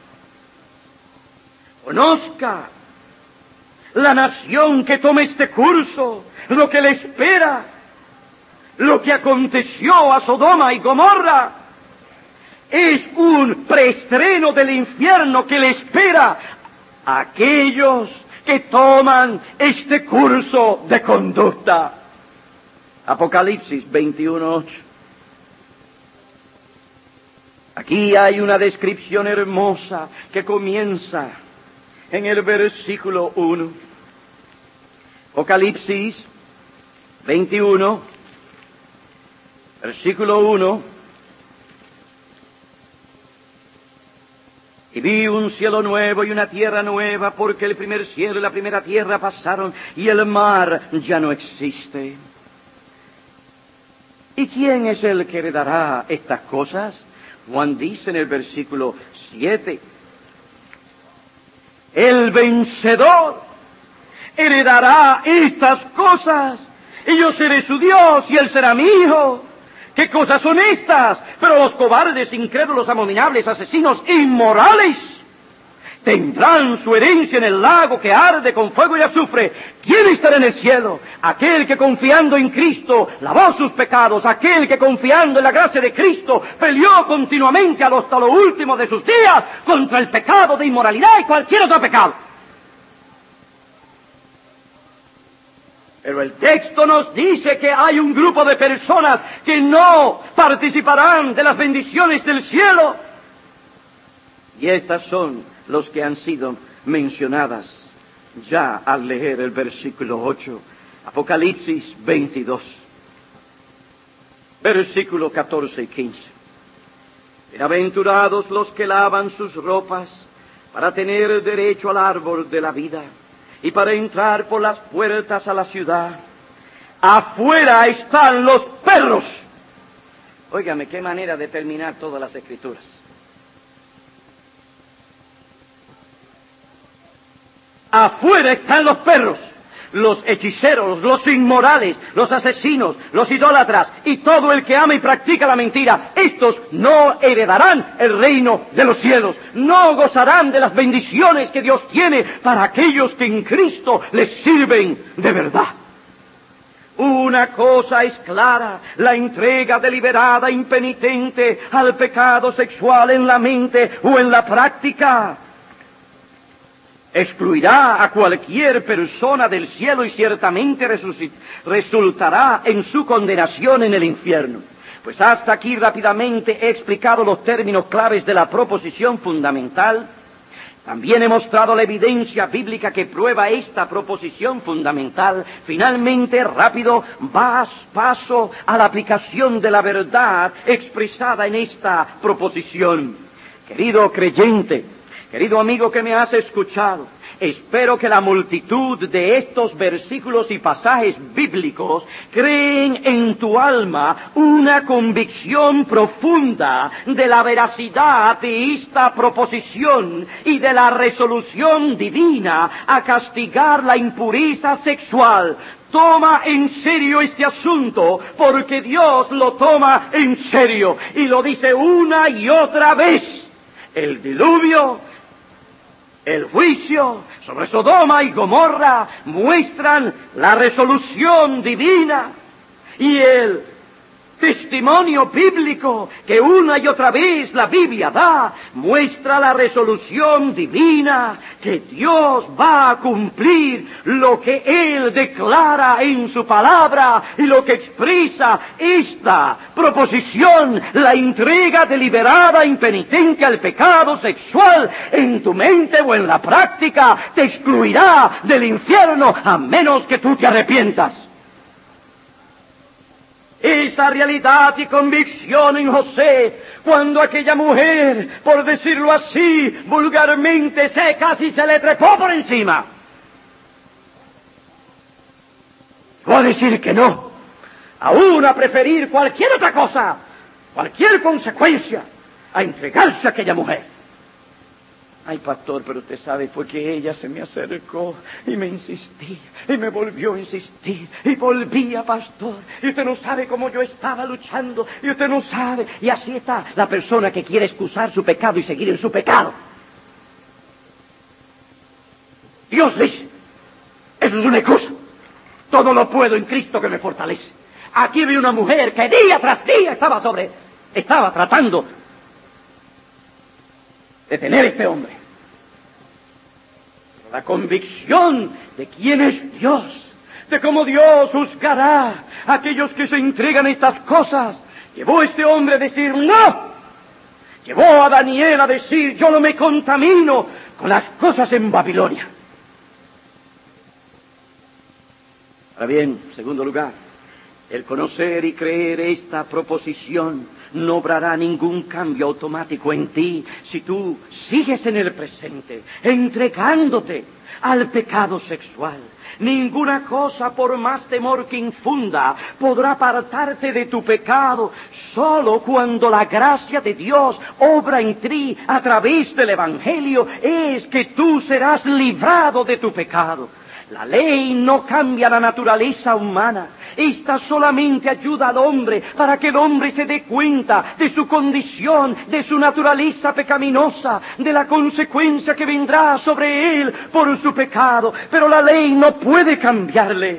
Conozca la nación que tome este curso, lo que le espera, lo que aconteció a Sodoma y Gomorra, es un preestreno del infierno que le espera a aquellos que toman este curso de conducta. Apocalipsis 21:8. Aquí hay una descripción hermosa que comienza en el versículo 1. Apocalipsis 21, versículo 1. Y vi un cielo nuevo y una tierra nueva, porque el primer cielo y la primera tierra pasaron, y el mar ya no existe. ¿Y quién es el que heredará estas cosas? Juan dice en el versículo 7, el vencedor heredará estas cosas, y yo seré su Dios, y él será mi hijo. ¿Qué cosas son estas? Pero los cobardes, incrédulos, abominables, asesinos, inmorales, tendrán su herencia en el lago que arde con fuego y azufre. ¿Quién estará en el cielo? Aquel que confiando en Cristo lavó sus pecados, aquel que confiando en la gracia de Cristo peleó continuamente hasta lo último de sus días contra el pecado de inmoralidad y cualquier otro pecado. Pero el texto nos dice que hay un grupo de personas que no participarán de las bendiciones del cielo. Y estas son los que han sido mencionadas ya al leer el versículo 8, Apocalipsis 22, versículo 14 y 15. Bienaventurados los que lavan sus ropas para tener derecho al árbol de la vida y para entrar por las puertas a la ciudad. Afuera están los perros. Óigame, qué manera de terminar todas las escrituras. Afuera están los perros, los hechiceros, los inmorales, los asesinos, los idólatras y todo el que ama y practica la mentira. Estos no heredarán el reino de los cielos, no gozarán de las bendiciones que Dios tiene para aquellos que en Cristo les sirven de verdad. Una cosa es clara: la entrega deliberada, impenitente al pecado sexual en la mente o en la práctica excluirá a cualquier persona del cielo y ciertamente resultará en su condenación en el infierno. Pues hasta aquí rápidamente he explicado los términos claves de la proposición fundamental. También he mostrado la evidencia bíblica que prueba esta proposición fundamental. Finalmente, rápido, paso a la aplicación de la verdad expresada en esta proposición. Querido creyente, querido amigo que me has escuchado, espero que la multitud de estos versículos y pasajes bíblicos creen en tu alma una convicción profunda de la veracidad de esta proposición y de la resolución divina a castigar la impureza sexual. Toma en serio este asunto, porque Dios lo toma en serio y lo dice una y otra vez. El diluvio, el juicio sobre Sodoma y Gomorra muestran la resolución divina y el testimonio bíblico que una y otra vez la Biblia da muestra la resolución divina que Dios va a cumplir lo que Él declara en su palabra y lo que expresa esta proposición, la entrega deliberada, impenitente al pecado sexual en tu mente o en la práctica te excluirá del infierno a menos que tú te arrepientas. Esa realidad y convicción en José, cuando aquella mujer, por decirlo así, vulgarmente casi se le trepó por encima. Voy a decir que no, aún a preferir cualquier otra cosa, cualquier consecuencia, a entregarse a aquella mujer. Ay, pastor, pero usted sabe, fue que ella se me acercó y me insistía, y me volvió a insistir, y volvía, pastor, y usted no sabe cómo yo estaba luchando, y usted no sabe, y así está la persona que quiere excusar su pecado y seguir en su pecado. Dios dice, eso es una excusa, todo lo puedo en Cristo que me fortalece. Aquí vi una mujer que día tras día estaba tratando de tener este hombre. La convicción de quién es Dios, de cómo Dios juzgará a aquellos que se entregan a estas cosas, llevó a este hombre a decir no. Llevó a Daniel a decir yo no me contamino con las cosas en Babilonia. Ahora bien, en segundo lugar, el conocer y creer esta proposición no obrará ningún cambio automático en ti si tú sigues en el presente, entregándote al pecado sexual. Ninguna cosa, por más temor que infunda, podrá apartarte de tu pecado. Solo cuando la gracia de Dios obra en ti a través del Evangelio es que tú serás librado de tu pecado. La ley no cambia la naturaleza humana. Esta solamente ayuda al hombre para que el hombre se dé cuenta de su condición, de su naturaleza pecaminosa, de la consecuencia que vendrá sobre él por su pecado. Pero la ley no puede cambiarle.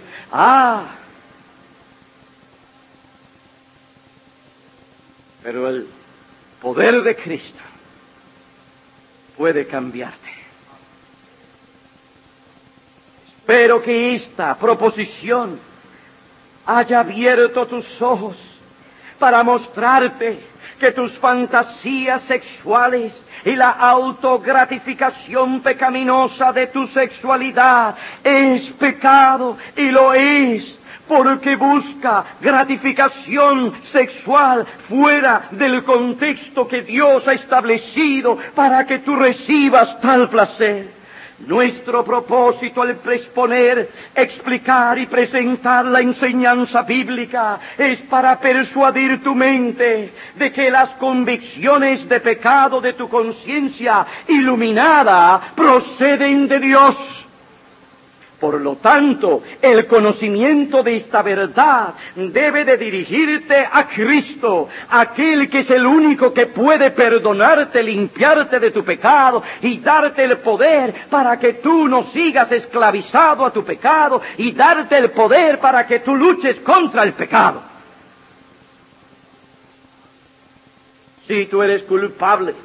Pero el poder de Cristo puede cambiarte. Pero que esta proposición haya abierto tus ojos para mostrarte que tus fantasías sexuales y la autogratificación pecaminosa de tu sexualidad es pecado, y lo es porque busca gratificación sexual fuera del contexto que Dios ha establecido para que tú recibas tal placer. Nuestro propósito al exponer, explicar y presentar la enseñanza bíblica es para persuadir tu mente de que las convicciones de pecado de tu conciencia iluminada proceden de Dios. Por lo tanto, el conocimiento de esta verdad debe de dirigirte a Cristo, aquel que es el único que puede perdonarte, limpiarte de tu pecado y darte el poder para que tú no sigas esclavizado a tu pecado, y darte el poder para que tú luches contra el pecado. Si tú eres culpable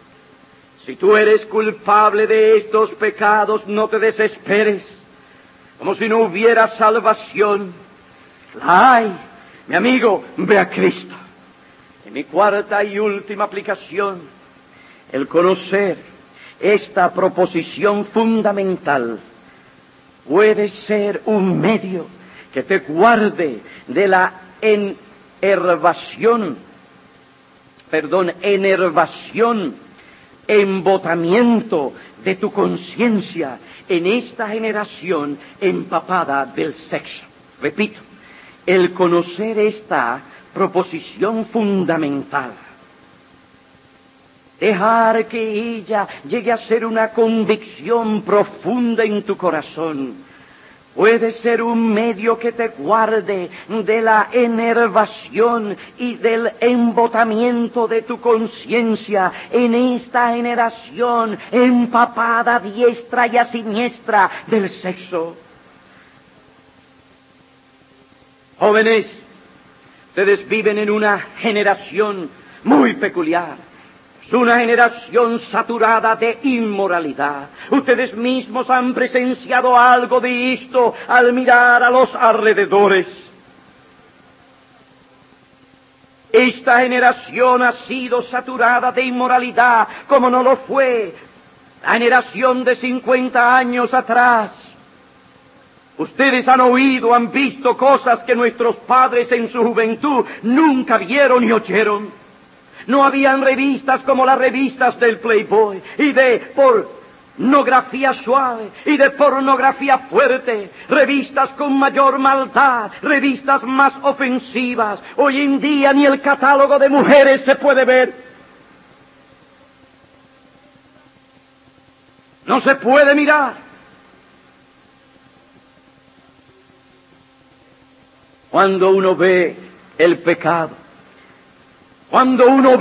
de estos pecados, no te desesperes como si no hubiera salvación. La hay, mi amigo, ve a Cristo. En mi cuarta y última aplicación, el conocer esta proposición fundamental puede ser un medio que te guarde de la embotamiento de tu conciencia en esta generación empapada del sexo. Repito, el conocer esta proposición fundamental, dejar que ella llegue a ser una convicción profunda en tu corazón, puede ser un medio que te guarde de la enervación y del embotamiento de tu conciencia en esta generación empapada a diestra y a siniestra del sexo. Jóvenes, ustedes viven en una generación muy peculiar. Es una generación saturada de inmoralidad. Ustedes mismos han presenciado algo de esto al mirar a los alrededores. Esta generación ha sido saturada de inmoralidad como no lo fue la generación de 50 años atrás. Ustedes han oído, han visto cosas que nuestros padres en su juventud nunca vieron ni oyeron. No habían revistas como las revistas del Playboy y de pornografía suave y de pornografía fuerte, revistas con mayor maldad, revistas más ofensivas. Hoy en día ni el catálogo de mujeres se puede ver. No se puede mirar. Cuando uno ve el pecado, uno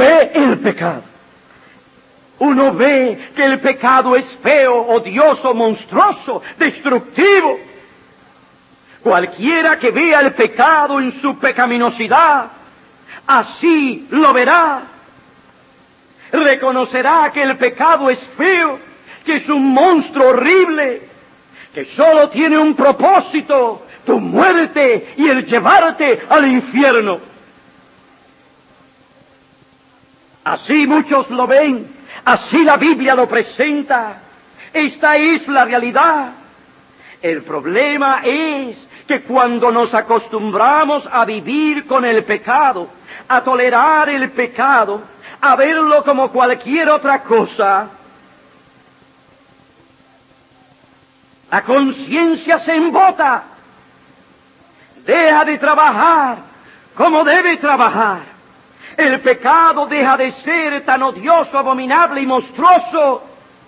ve que el pecado es feo, odioso, monstruoso, destructivo. Cualquiera que vea el pecado en su pecaminosidad, así lo verá. Reconocerá que el pecado es feo, que es un monstruo horrible, que solo tiene un propósito: tu muerte y el llevarte al infierno. Así muchos lo ven, así la Biblia lo presenta. Esta es la realidad. El problema es que cuando nos acostumbramos a vivir con el pecado, a tolerar el pecado, a verlo como cualquier otra cosa, la conciencia se embota, deja de trabajar como debe trabajar. El pecado deja de ser tan odioso, abominable y monstruoso.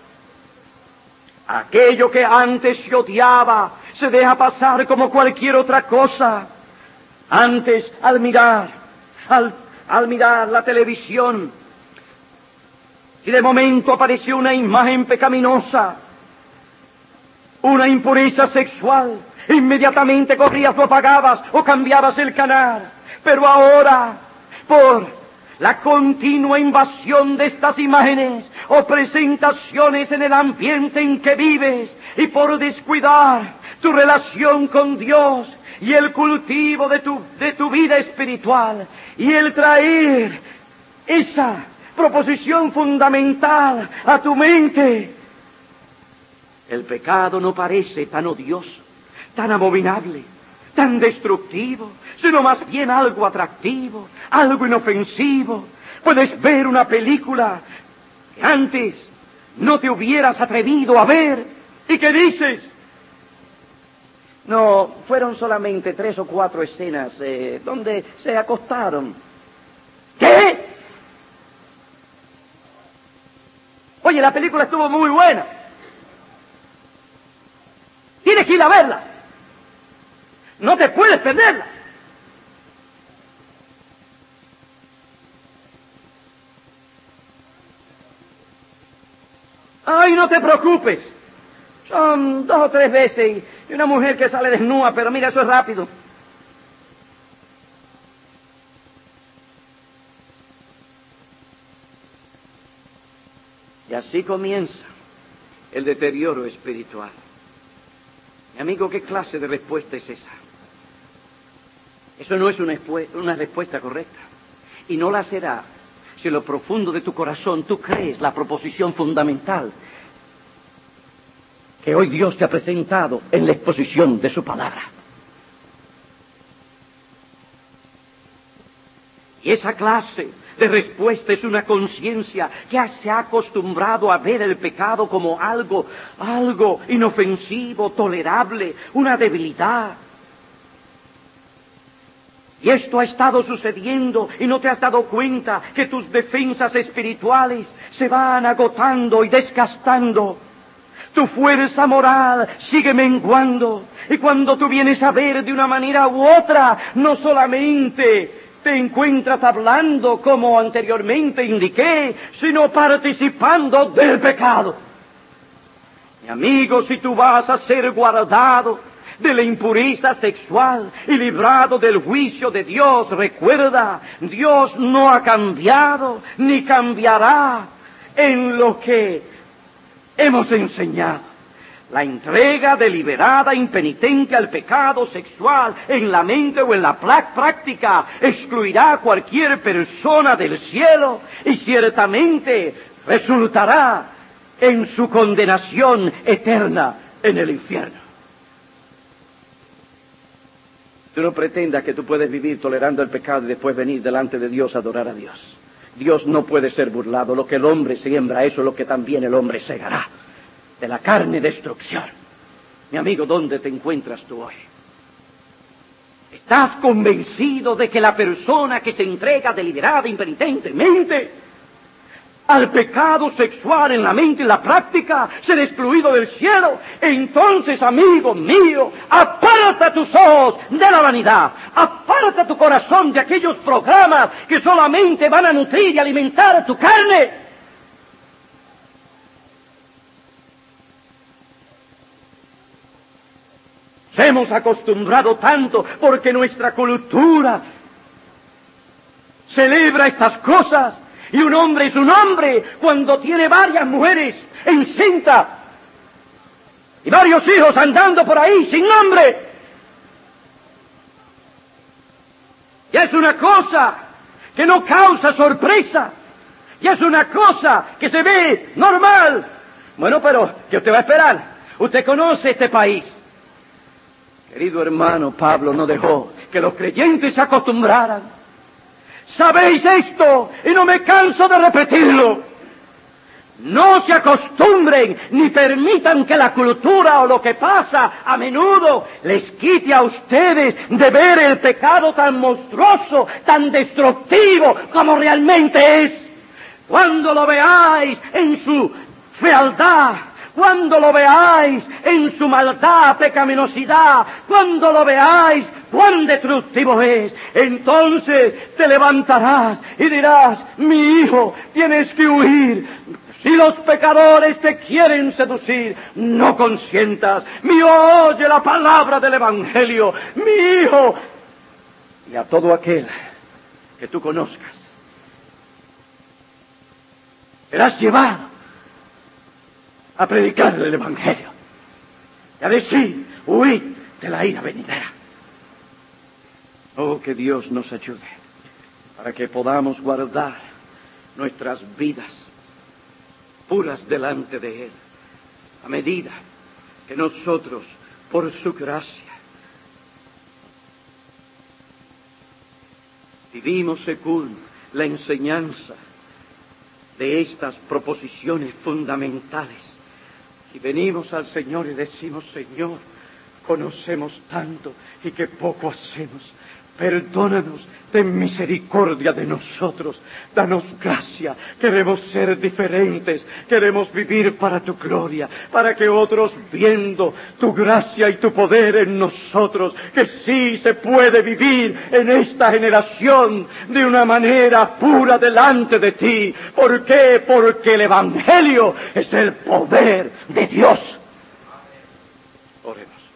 Aquello que antes se odiaba se deja pasar como cualquier otra cosa. Antes, al mirar la televisión, y de momento apareció una imagen pecaminosa, una impureza sexual, inmediatamente corrías, lo apagabas o cambiabas el canal. Pero ahora, por la continua invasión de estas imágenes o presentaciones en el ambiente en que vives, y por descuidar tu relación con Dios y el cultivo de tu vida espiritual y el traer esa proposición fundamental a tu mente. El pecado no parece tan odioso, tan abominable, tan destructivo, sino más bien algo atractivo, algo inofensivo. Puedes ver una película que antes no te hubieras atrevido a ver y que dices, no, fueron solamente 3 o 4 escenas donde se acostaron. ¿Qué? Oye, la película estuvo muy buena. Tienes que ir a verla. No te puedes perderla. Ay, no te preocupes. Son 2 o 3 veces y una mujer que sale desnuda, pero mira, eso es rápido. Y así comienza el deterioro espiritual. Mi amigo, ¿qué clase de respuesta es esa? Eso no es una respuesta correcta. Y no la será si en lo profundo de tu corazón tú crees la proposición fundamental que hoy Dios te ha presentado en la exposición de su palabra. Y esa clase de respuesta es una conciencia que se ha acostumbrado a ver el pecado como algo inofensivo, tolerable, una debilidad. Y esto ha estado sucediendo y no te has dado cuenta que tus defensas espirituales se van agotando y desgastando. Tu fuerza moral sigue menguando. Y cuando tú vienes a ver de una manera u otra, no solamente te encuentras hablando como anteriormente indiqué, sino participando del pecado. Mi amigo, si tú vas a ser guardado de la impureza sexual y librado del juicio de Dios, recuerda, Dios no ha cambiado ni cambiará en lo que hemos enseñado. La entrega deliberada, impenitente al pecado sexual en la mente o en la práctica excluirá a cualquier persona del cielo y ciertamente resultará en su condenación eterna en el infierno. Tú no pretendas que tú puedes vivir tolerando el pecado y después venir delante de Dios a adorar a Dios. Dios no puede ser burlado. Lo que el hombre siembra, eso es lo que también el hombre segará. De la carne, destrucción. Mi amigo, ¿dónde te encuentras tú hoy? ¿Estás convencido de que la persona que se entrega deliberada, impenitentemente al pecado sexual en la mente y la práctica será excluido del cielo? Entonces, amigo mío, aparta tus ojos de la vanidad, aparta tu corazón de aquellos programas que solamente van a nutrir y alimentar tu carne. Nos hemos acostumbrado tanto porque nuestra cultura celebra estas cosas. Y un hombre es un hombre cuando tiene varias mujeres en cinta y varios hijos andando por ahí sin nombre. Ya es una cosa que no causa sorpresa. Ya es una cosa que se ve normal. Bueno, pero ¿qué usted va a esperar? Usted conoce este país. Querido hermano, Pablo no dejó que los creyentes se acostumbraran. ¿Sabéis esto? Y no me canso de repetirlo. No se acostumbren ni permitan que la cultura o lo que pasa a menudo les quite a ustedes de ver el pecado tan monstruoso, tan destructivo como realmente es. Cuando lo veáis en su fealdad, cuando lo veáis en su maldad, pecaminosidad, cuando lo veáis cuán destructivo es, entonces te levantarás y dirás, mi hijo, tienes que huir. Si los pecadores te quieren seducir, no consientas. Mi hijo, oye la palabra del Evangelio. Mi hijo, y a todo aquel que tú conozcas, serás llevado a predicarle el Evangelio y a decir, huid de la ira venidera. Oh, que Dios nos ayude para que podamos guardar nuestras vidas puras delante de Él, a medida que nosotros, por su gracia, vivimos según la enseñanza de estas proposiciones fundamentales. Si venimos al Señor y decimos: Señor, conocemos tanto y que poco hacemos, perdónanos, ten misericordia de nosotros, danos gracia, queremos ser diferentes, queremos vivir para tu gloria, para que otros, viendo tu gracia y tu poder en nosotros, que sí se puede vivir en esta generación de una manera pura delante de ti. ¿Por qué? Porque el Evangelio es el poder de Dios. Oremos.